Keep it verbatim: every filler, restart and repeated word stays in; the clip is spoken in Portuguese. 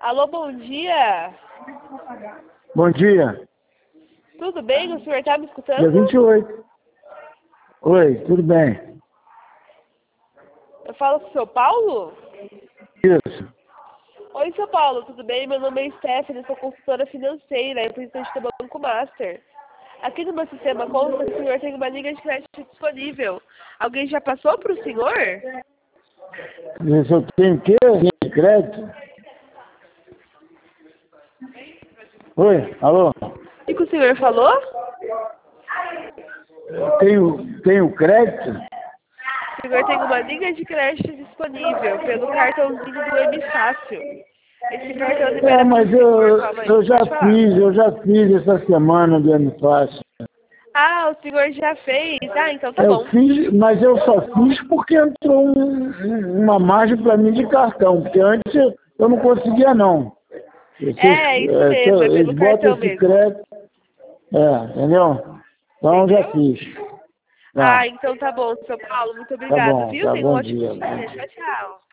Alô, bom dia. Bom dia. Tudo bem? O senhor está me escutando? Dia vinte e oito. Oi, tudo bem? Eu falo com o seu Paulo? Isso. Oi, seu Paulo, tudo bem? Meu nome é Stephanie, sou consultora financeira e representante do Banco Master. Aqui no meu sistema consta que o senhor tem uma linha de crédito disponível. Alguém já passou para o senhor? Se eu tenho o quê? Linha de crédito? Oi, alô? O que o senhor falou? Tenho, tenho crédito? O senhor tem uma linha de crédito disponível pelo cartãozinho do M Fácil. Esse cartão libera É, para o mas senhor. eu, Calma aí, eu já pode falar. fiz, eu já fiz essa semana do ano fácil. Ah, o senhor já fez? Ah, então tá Eu bom. fiz, mas eu só fiz porque entrou um- uma margem para mim de cartão, porque antes eu, eu não conseguia não. Vocês, É, isso é, mesmo, é pelo eles botam cartão esse mesmo. crédito, é, entendeu? Então já Entendeu? fiz. Ah, Tá, então tá bom, seu Paulo. Muito tá obrigado, bom, viu? tá Tenha um bom ótimo dia. Bom dia. dia. Tchau, tchau.